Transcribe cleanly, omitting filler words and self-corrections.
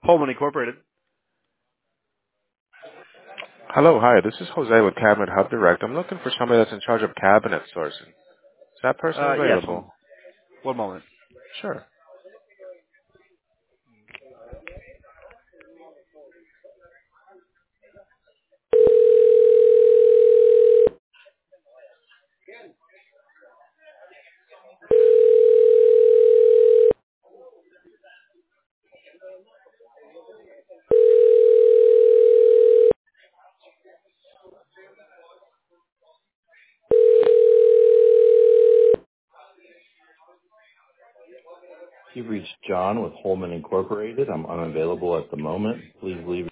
Holman Incorporated. Hello, hi. This is Jose with Cabinet Hub Direct. I'm looking for somebody that's in charge of cabinet sourcing. Is that person Yes, available? one moment. Sure. You've reached John with Holman Incorporated. I'm unavailable at the moment. Please leave